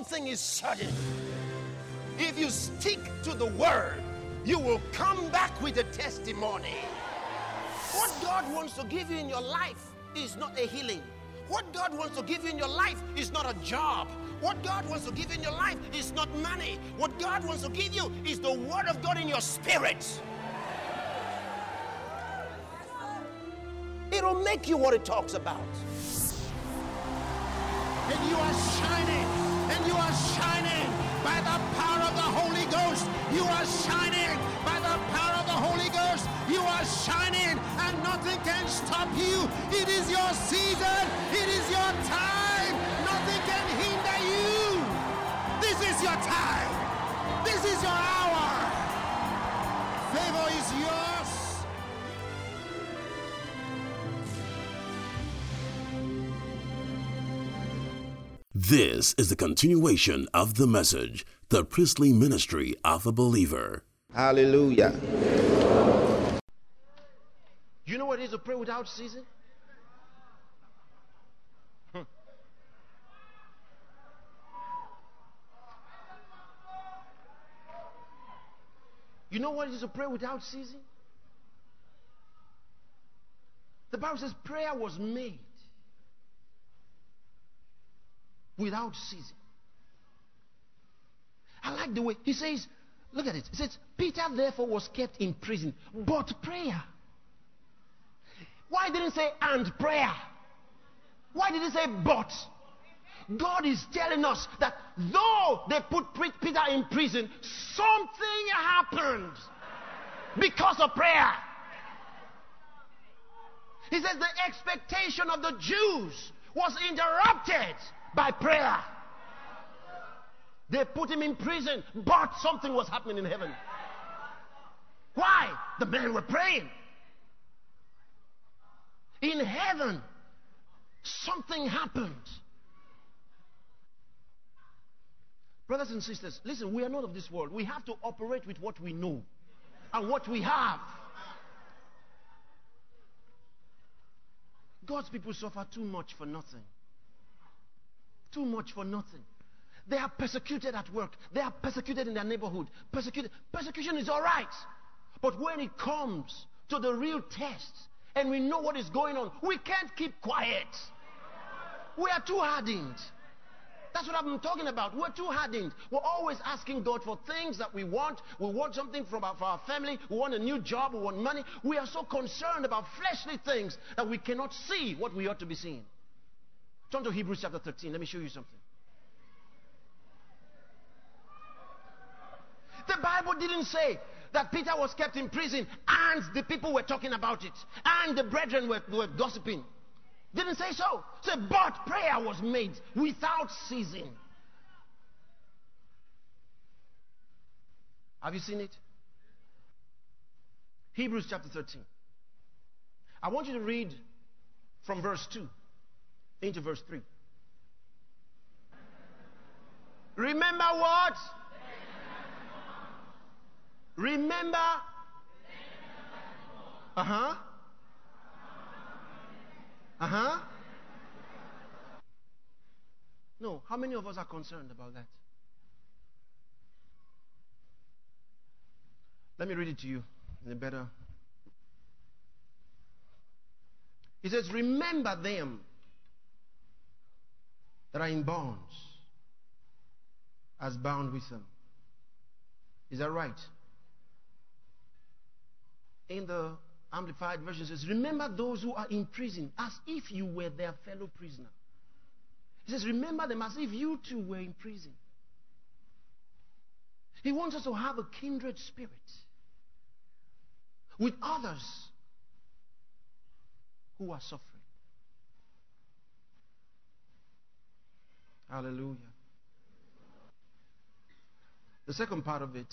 one thing is certain. If you stick to the word, you will come back with a testimony. What God wants to give you in your life is not a healing. What God wants to give you in your life is not a job. What God wants to give you in your life is not money. What God wants to give you is the word of God in your spirit. It'll make you what it talks about. And you are shining. And you are shining by the power of the Holy Ghost. You are shining by the power of the Holy Ghost. You are shining and nothing can stop you. It is your season. It is your time. Nothing can hinder you. This is your time. This is your hour. Favor is yours. This is the continuation of the message, the priestly ministry of a believer. Hallelujah. You know what it is to pray without ceasing? You know what it is to pray without ceasing? The Bible says prayer was made without ceasing. I like the way he says, look at it. He says, Peter therefore was kept in prison, but prayer. Why didn't it say and prayer? Why did it say but? God is telling us that though they put Peter in prison, something happened because of prayer. He says the expectation of the Jews was interrupted by prayer. They put him in prison, but something was happening in heaven. Why? The men were praying. In heaven, something happened. Brothers and sisters, listen, we are not of this world. We have to operate with what we know and what we have. God's people suffer too much for nothing. Too much for nothing. They are persecuted at work. They are persecuted in their neighborhood. Persecution is all right. But when it comes to the real test and we know what is going on, we can't keep quiet. We are too hardened. That's what I've been talking about. We're too hardened. We're always asking God for things that we want. We want something for our family. We want a new job. We want money. We are so concerned about fleshly things that we cannot see what we ought to be seeing. Turn to Hebrews chapter 13. Let me show you something. The Bible didn't say that Peter was kept in prison and the people were talking about it and the brethren were gossiping. Didn't say so. It said, but prayer was made without ceasing. Have you seen it? Hebrews chapter 13. I want you to read from verse 2 into verse 3. Remember what? Remember. No, how many of us are concerned about that? Let me read it to you in a better. He says, remember them that are in bonds as bound with them. Is that right? In the Amplified version says, remember those who are in prison as if you were their fellow prisoner. He says, remember them as if you too were in prison. He wants us to have a kindred spirit with others who are suffering. Hallelujah. The second part of it,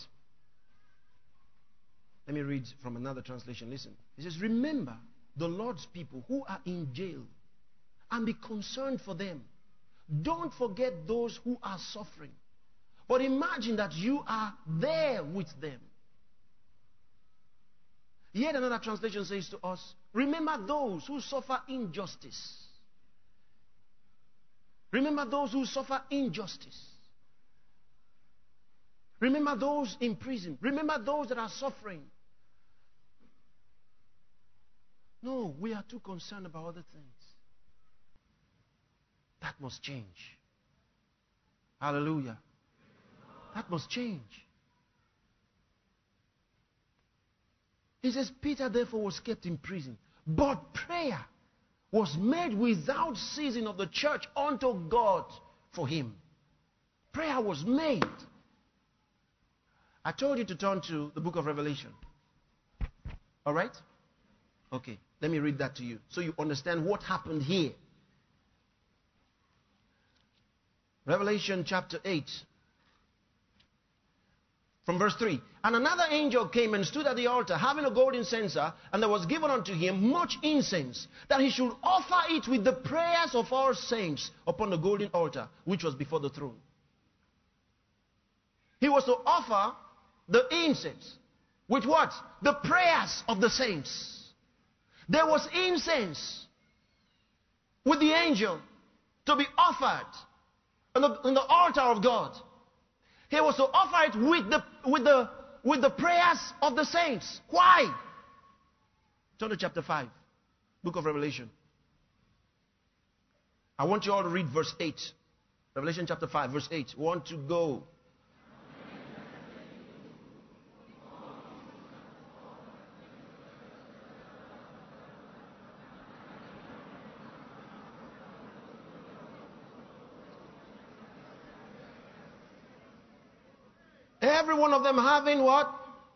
let me read from another translation. Listen. It says, remember the Lord's people who are in jail and be concerned for them. Don't forget those who are suffering. But imagine that you are there with them. Yet another translation says to us, remember those who suffer injustice. Remember those who suffer injustice. Remember those in prison. Remember those that are suffering. No, we are too concerned about other things. That must change. Hallelujah. That must change. He says, Peter therefore was kept in prison, but prayer was made without ceasing of the church unto God for him. Prayer was made. I told you to turn to the book of Revelation. All right? Okay, let me read that to you so you understand what happened here. Revelation chapter 8. From verse 3. And another angel came and stood at the altar, having a golden censer, and there was given unto him much incense, that he should offer it with the prayers of all saints upon the golden altar, which was before the throne. He was to offer the incense with what? The prayers of the saints. There was incense with the angel to be offered on the altar of God. He was to offer it with the prayers of the saints. Why? Turn to chapter 5, book of Revelation. I want you all to read verse 8. Revelation chapter 5, verse 8. We want to go. Every one of them having what?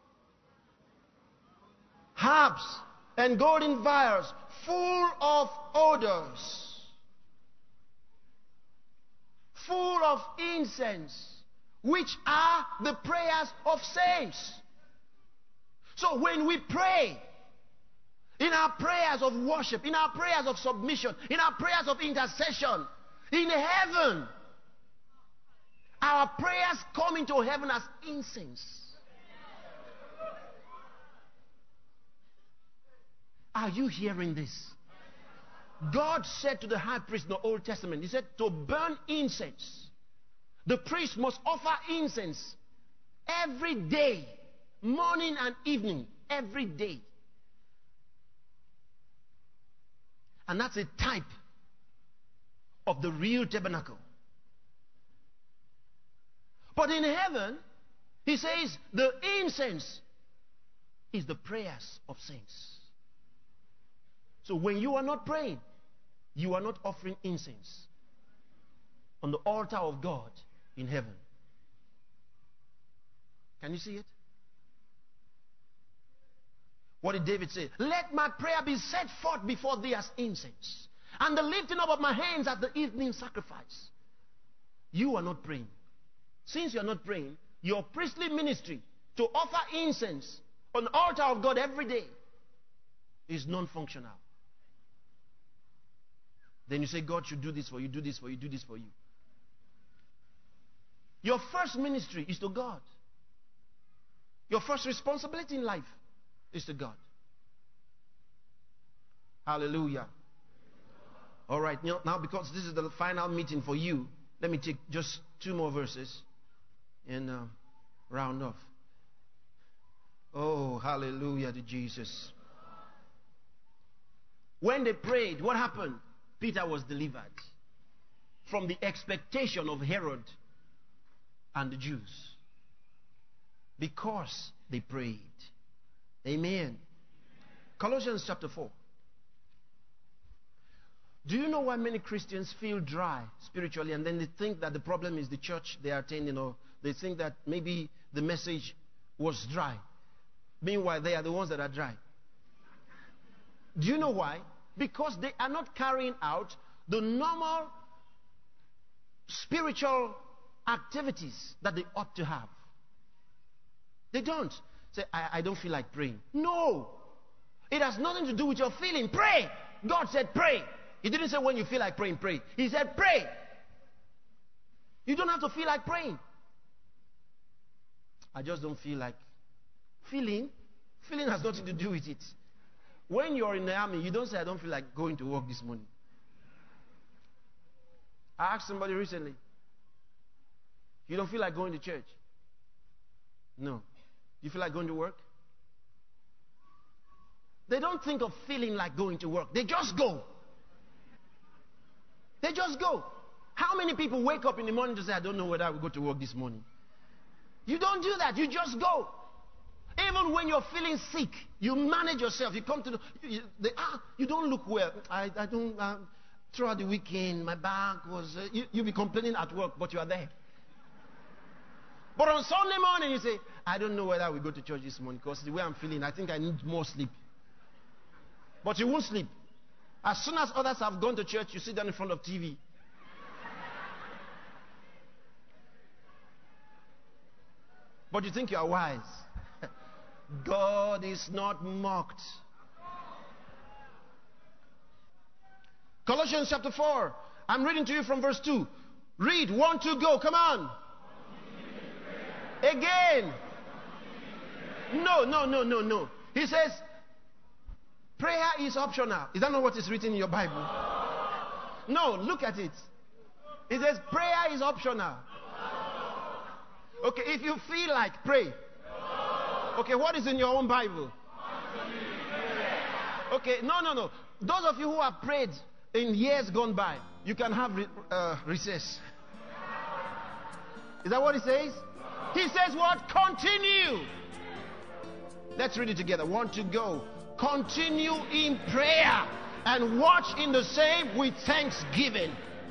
Harps and golden vials full of odors, full of incense, which are the prayers of saints. So when we pray, in our prayers of worship, in our prayers of submission, in our prayers of intercession, in heaven, our prayers come into heaven as incense. Are you hearing this? God said to the high priest in the Old Testament, he said, to burn incense, the priest must offer incense every day, morning and evening, every day. And that's a type of the real tabernacle. But in heaven, he says the incense is the prayers of saints. So when you are not praying, you are not offering incense on the altar of God in heaven. Can you see it? What did David say? Let my prayer be set forth before thee as incense, and the lifting up of my hands as the evening sacrifice. You are not praying. Since you are not praying, your priestly ministry to offer incense on the altar of God every day is non-functional. Then you say, God should do this for you, do this for you, do this for you. Your first ministry is to God. Your first responsibility in life is to God. Hallelujah. All right, now because this is the final meeting for you, let me take just 2 more verses and round off. Oh, hallelujah to Jesus. When they prayed, what happened? Peter was delivered from the expectation of Herod and the Jews because they prayed. Amen. Colossians chapter 4. Do you know why many Christians feel dry spiritually, and then they think that the problem is the church they are attending, or they think that maybe the message was dry? Meanwhile, they are the ones that are dry. Do you know why? Because they are not carrying out the normal spiritual activities that they ought to have. They don't. Say, I don't feel like praying. No. It has nothing to do with your feeling. Pray. God said pray. He didn't say when you feel like praying, pray. He said pray. You don't have to feel like praying. I just don't feel like. Feeling has nothing to do with it. When you're in the army, you don't say, I don't feel like going to work this morning. I asked somebody recently, you don't feel like going to church? No. You feel like going to work? They don't think of feeling like going to work. They just go. They just go. How many people wake up in the morning to say, I don't know whether I will go to work this morning? You don't do that. You just go. Even when you're feeling sick, you manage yourself. You come to you don't look well. I don't, throughout the weekend, my back was, you'll be complaining at work, but you are there. But on Sunday morning, you say, I don't know whether I will go to church this morning because the way I'm feeling, I think I need more sleep. But you won't sleep. As soon as others have gone to church, you sit down in front of TV. But you think you are wise. God is not mocked. Colossians chapter 4. I'm reading to you from verse 2. Read. 1, 2, go. Come on. Again. No. He says, prayer is optional. Is that not what is written in your Bible? No, look at it. It says prayer is optional. Okay, if you feel like, pray. Okay, what is in your own Bible? Okay, no. Those of you who have prayed in years gone by, you can have recess. Is that what he says? He says what? Continue. Let's read it together. 1, 2, go. Continue in prayer and watch in the same with thanksgiving.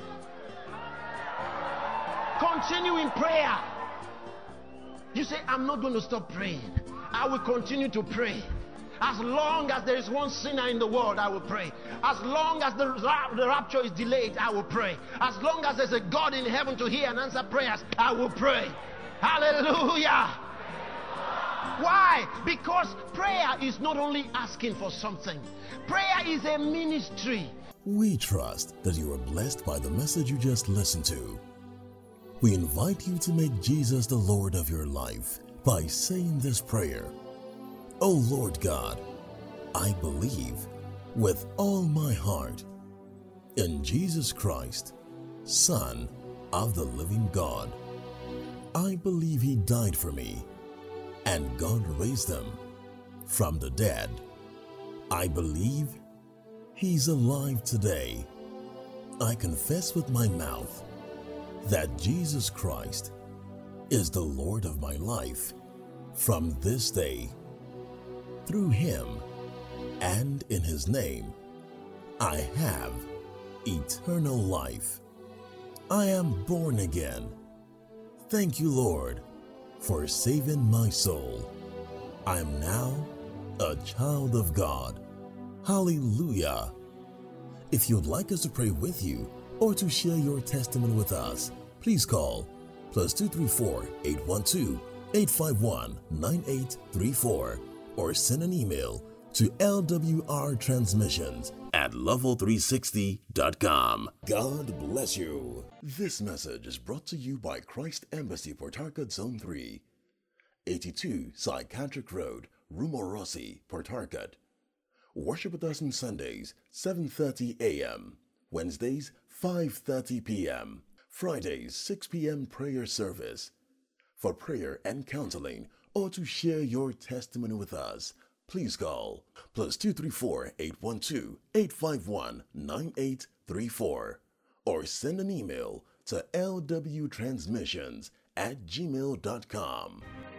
Continue in prayer. You say, I'm not going to stop praying. I will continue to pray. As long as there is one sinner in the world, I will pray. As long as the rapture is delayed, I will pray. As long as there's a God in heaven to hear and answer prayers, I will pray. Hallelujah. Why? Because prayer is not only asking for something. Prayer is a ministry. We trust that you are blessed by the message you just listened to. We invite you to make Jesus the Lord of your life by saying this prayer. Oh Lord God, I believe with all my heart in Jesus Christ, Son of the living God. I believe He died for me and God raised Him from the dead. I believe He's alive today. I confess with my mouth that Jesus Christ is the Lord of my life from this day. Through Him and in His name, I have eternal life. I am born again. Thank you, Lord, for saving my soul. I am now a child of God. Hallelujah. If you'd like us to pray with you or to share your testimony with us, please call +234 812 851 9834 or send an email to lwrtransmissions@level360.com. God bless you. This message is brought to you by Christ Embassy, Port Harcourt, Zone 3, 82 Psychiatric Road, Rumorosi, Port Harcourt. Worship with us on Sundays, 7:30 a.m., Wednesdays, 5:30 p.m., Fridays, 6 p.m. prayer service. For prayer and counseling or to share your testimony with us, please call +234 812 851 9834 or send an email to lwtransmissions@gmail.com.